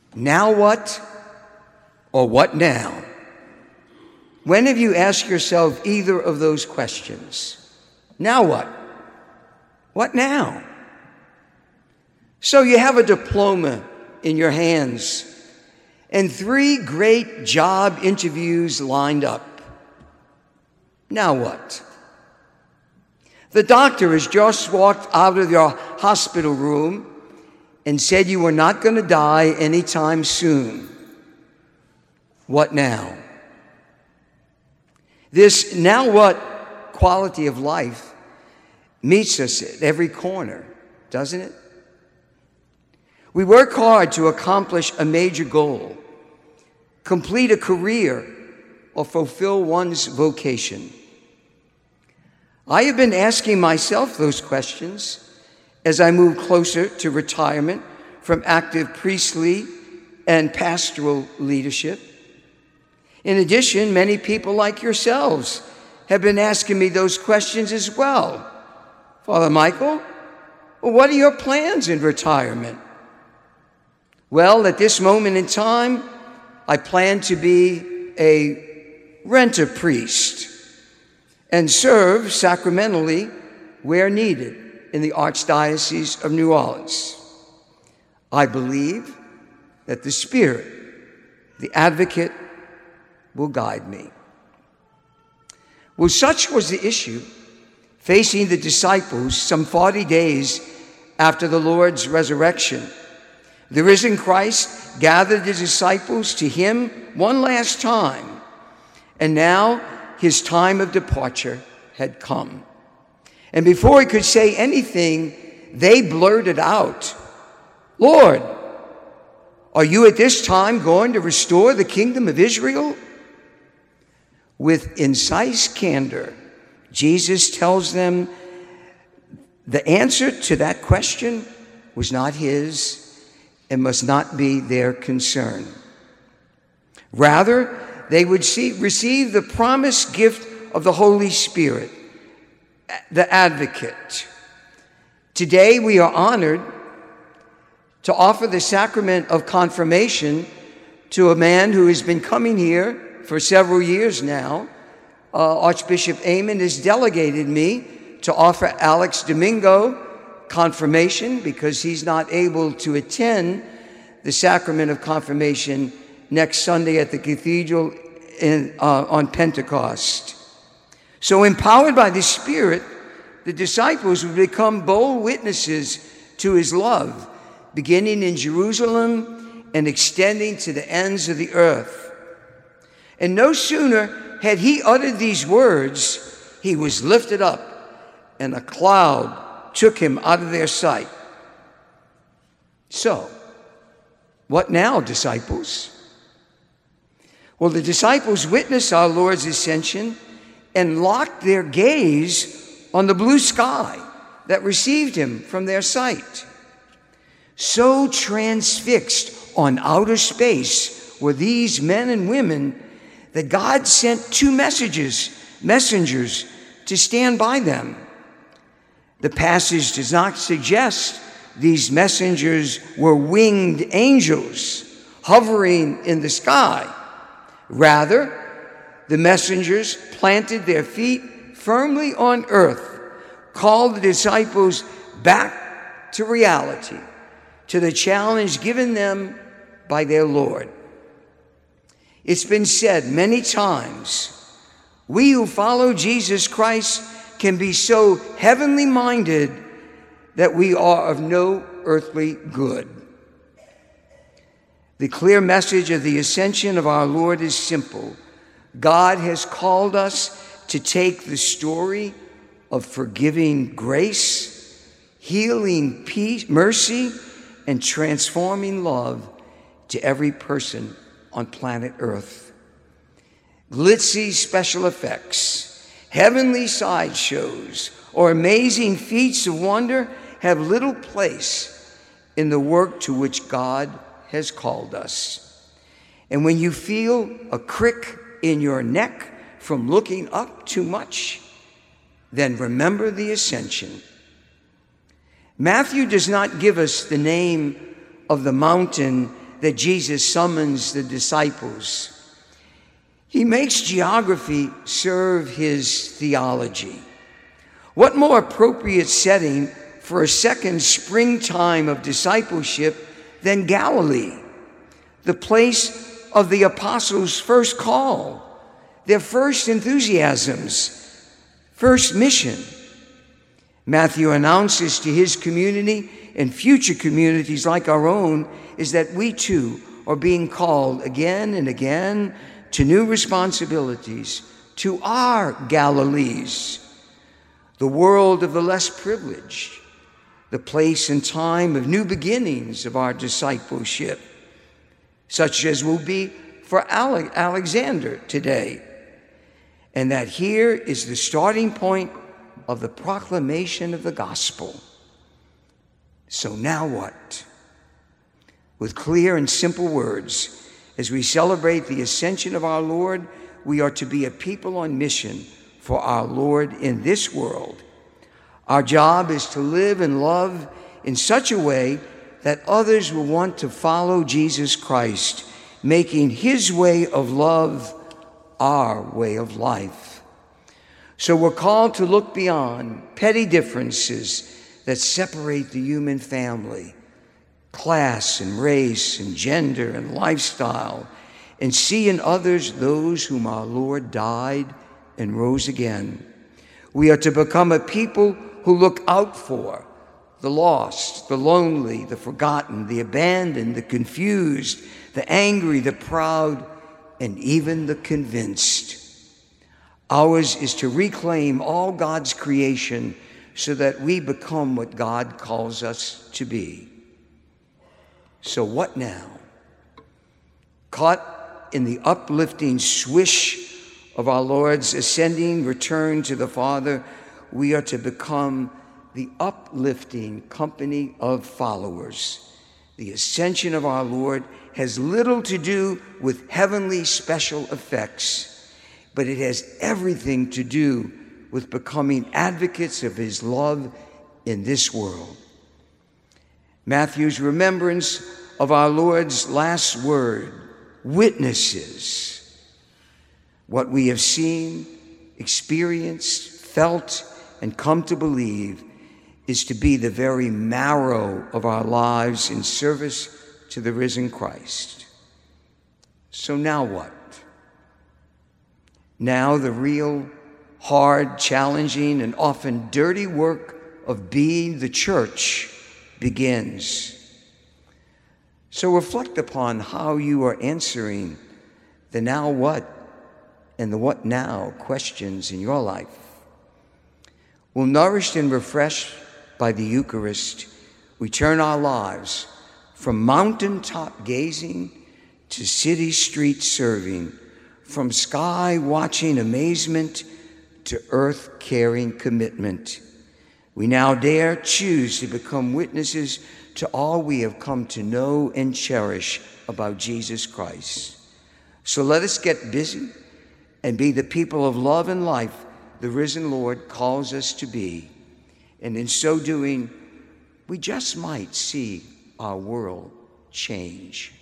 Now what? Or what now? When have you asked yourself either of those questions? Now what? What now? So you have a diploma in your hands and 3 great job interviews lined up. Now what? The doctor has just walked out of your hospital room and said you were not going to die anytime soon. What now? This now what quality of life meets us at every corner, doesn't it? We work hard to accomplish a major goal, complete a career, or fulfill one's vocation. I have been asking myself those questions as I move closer to retirement from active priestly and pastoral leadership. In addition, many people like yourselves have been asking me those questions as well. Father Michael, what are your plans in retirement? Well, at this moment in time, I plan to be a renter priest and serve sacramentally where needed in the Archdiocese of New Orleans. I believe that the Spirit, the Advocate, will guide me. Well, such was the issue facing the disciples some 40 days after the Lord's resurrection. The risen Christ gathered the disciples to him one last time, and now his time of departure had come. And before he could say anything, they blurted out, "Lord, are you at this time going to restore the kingdom of Israel?" With incisive candor, Jesus tells them the answer to that question was not his and must not be their concern. Rather, they would receive the promised gift of the Holy Spirit, the Advocate. Today, we are honored to offer the sacrament of confirmation to a man who has been coming here for several years now. Archbishop Aymond has delegated me to offer Alex Domingo confirmation because he's not able to attend the sacrament of confirmation next Sunday at the cathedral on Pentecost. So empowered by the Spirit, the disciples would become bold witnesses to his love, beginning in Jerusalem and extending to the ends of the earth. And no sooner had he uttered these words, he was lifted up, and a cloud took him out of their sight. So, what now, disciples? Well, the disciples witnessed our Lord's ascension and locked their gaze on the blue sky that received him from their sight. So transfixed on outer space were these men and women that God sent 2 messengers to stand by them. The passage does not suggest these messengers were winged angels hovering in the sky. Rather, the messengers planted their feet firmly on earth, called the disciples back to reality, to the challenge given them by their Lord. It's been said many times, we who follow Jesus Christ can be so heavenly minded that we are of no earthly good. The clear message of the ascension of our Lord is simple. God has called us to take the story of forgiving grace, healing peace, mercy, and transforming love to every person on planet Earth. Glitzy special effects, heavenly sideshows, or amazing feats of wonder have little place in the work to which God has called us. And when you feel a crick in your neck from looking up too much, then remember the ascension. Matthew does not give us the name of the mountain that Jesus summons the disciples. He makes geography serve his theology. What more appropriate setting for a second springtime of discipleship than Galilee, the place of the apostles' first call, their first enthusiasms, first mission. Matthew announces to his community and future communities like our own is that we too are being called again and again to new responsibilities, to our Galilees, the world of the less privileged, the place and time of new beginnings of our discipleship, such as will be for Alexander today. And that here is the starting point of the proclamation of the gospel. So now what? With clear and simple words, as we celebrate the ascension of our Lord, we are to be a people on mission for our Lord in this world. Our job is to live and love in such a way that others will want to follow Jesus Christ, making his way of love our way of life. So we're called to look beyond petty differences that separate the human family, class and race and gender and lifestyle, and see in others those whom our Lord died and rose again. We are to become a people who look out for the lost, the lonely, the forgotten, the abandoned, the confused, the angry, the proud, and even the convinced. Ours is to reclaim all God's creation so that we become what God calls us to be. So what now? Caught in the uplifting swish of our Lord's ascending return to the Father, we are to become the uplifting company of followers. The ascension of our Lord has little to do with heavenly special effects, but it has everything to do with becoming advocates of his love in this world. Matthew's remembrance of our Lord's last word, witnesses. What we have seen, experienced, felt, and come to believe is to be the very marrow of our lives in service to the risen Christ. So now what? Now the real, hard, challenging, and often dirty work of being the church begins. So reflect upon how you are answering the now what and the what now questions in your life. Well, nourished and refreshed by the Eucharist, we turn our lives from mountaintop gazing to city street serving, from sky watching amazement to earth caring commitment. We now dare choose to become witnesses to all we have come to know and cherish about Jesus Christ. So let us get busy and be the people of love and life the risen Lord calls us to be. And in so doing, we just might see our world change.